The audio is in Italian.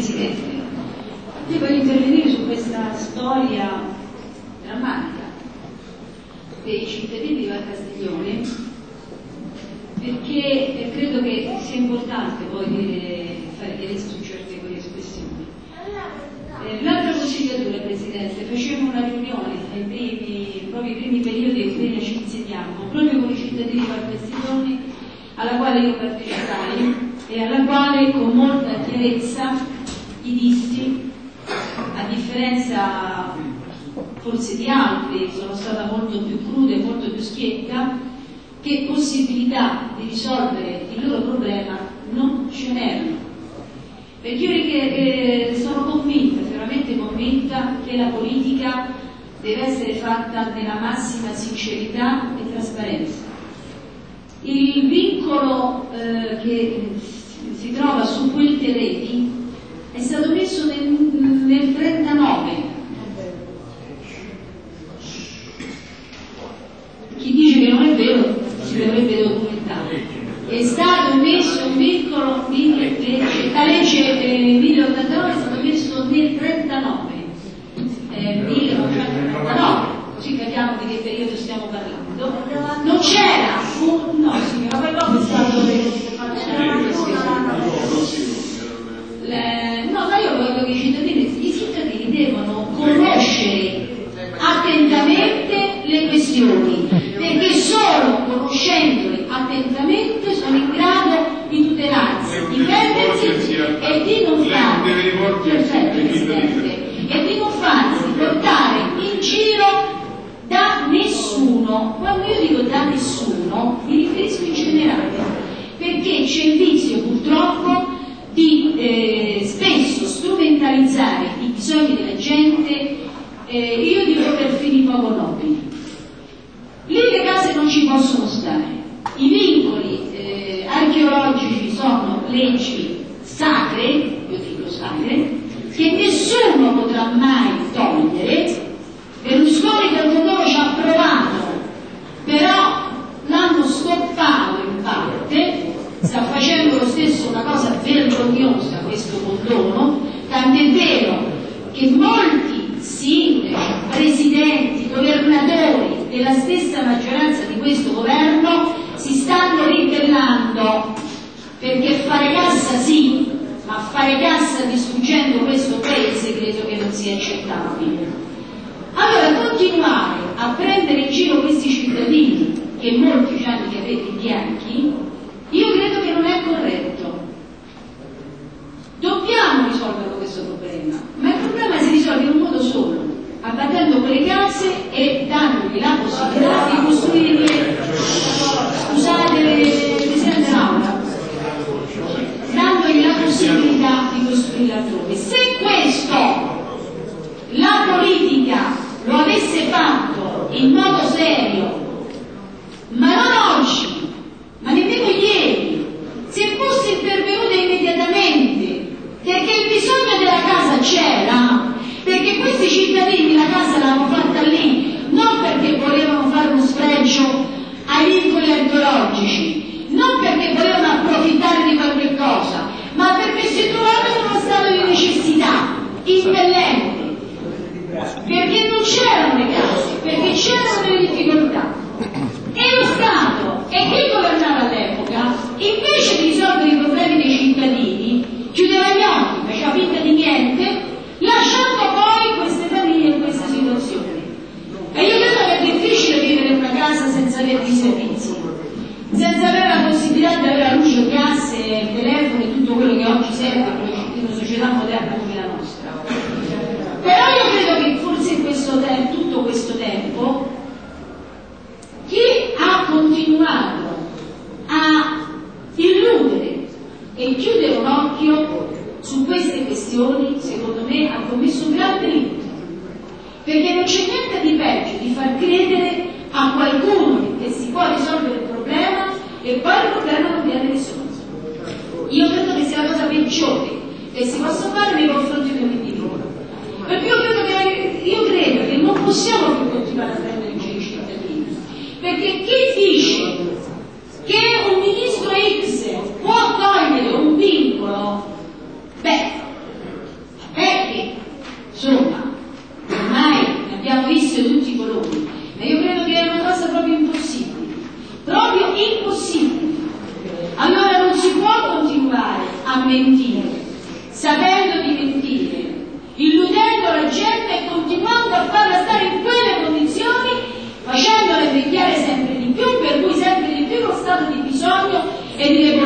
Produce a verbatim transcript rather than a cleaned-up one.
Presidente. Io voglio intervenire su questa storia drammatica dei cittadini di Val Castiglione, perché credo che sia importante poi dire, fare chiarezza su certe quelle espressioni. Eh, l'altra consigliatura, Presidente, facevamo una riunione ai primi, proprio i primi periodi appena ci insediamo, proprio con i cittadini di Val Castiglione, alla quale io partecipai e alla quale con molta chiarezza gli dissi, a differenza forse di altri, sono stata molto più cruda e molto più schietta, che possibilità di risolvere il loro problema non ce n'erano. Perché io eh, sono convinta, veramente convinta, che la politica deve essere fatta nella massima sincerità e trasparenza. Il vincolo eh, che si trova su quei terreni è stato messo nel, nel trentanove. Chi dice che non è vero si dovrebbe documentare. È stato messo un vincolo, la legge eh, mille ottantanove è stato messo nel trentanove, eh, millenovecentotrentanove, così capiamo di che periodo stiamo parlando. Non c'era un, no signora, poi dopo è stato le, no, ma io voglio che i cittadini, i cittadini devono conoscere attentamente le questioni, perché solo conoscendole attentamente sono in grado di tutelarsi, difendersi e di non farsi, perfetto, Presidente, e di non farsi portare in giro da nessuno. Quando io dico da nessuno mi riferisco in generale, perché c'è il vizio purtroppo di eh, spesso strumentalizzare i bisogni della gente, eh, io dico per fini poco nobili. Lì le case non ci possono stare, i vincoli eh, archeologici sono leggi sacre, io dico sacre, che nessuno potrà mai togliere. Berlusconi per loro ci ha provato, però l'hanno stoppato in parte, sta facendo lo stesso una cosa vergognosa questo condono, tant'è vero che molti sindaci, presidenti, governatori della stessa maggioranza di questo governo si stanno ribellando, perché fare cassa sì, ma fare cassa distruggendo questo paese credo che non sia accettabile. Allora continuare a prendere in giro questi cittadini che molti hanno gli capelli bianchi, io credo che non è corretto. Dobbiamo risolvere questo problema, ma il problema si risolve in un modo solo, abbattendo quelle case e dandogli la possibilità di costruire, scusate Presidente Laura, dandogli la possibilità di costruire altrove. Se questo la politica lo avesse fatto in modo serio, ma non oggi, ma nemmeno ieri, se fosse intervenuta immediatamente, perché il bisogno della casa c'era, perché questi cittadini la casa l'hanno fatta lì, non perché volevano fare uno sfregio ai vincoli archeologici, non perché volevano approfittare di qualche cosa, ma perché si trovavano in uno stato di necessità impellente, perché non c'erano le case, perché c'erano delle difficoltà. E lo Stato, e chi governava all'epoca, invece di risolvere i problemi dei cittadini, chiudeva gli occhi, faceva finta di niente, lasciando poi queste famiglie in questa situazione. E io credo che è difficile vivere in una casa senza avere i servizi, senza avere la possibilità di avere la luce, il gas, il telefono e tutto quello che oggi serve in una società moderna come la nostra. Però io credo che forse in questo tempo, tutto questo tempo, chi ha continuato a illudere e chiudere un occhio su queste questioni, secondo me ha commesso un grande delitto, perché non c'è niente di peggio di far credere a qualcuno che si può risolvere il problema e poi il problema non viene risolto. Io credo che sia la cosa peggiore che si possa fare nei confronti di un individuo, perché io credo che, io credo che non possiamo più continuare a prendere in giro i cittadini, perché chi dice che un ministro X può togliere un vincolo, beh, e di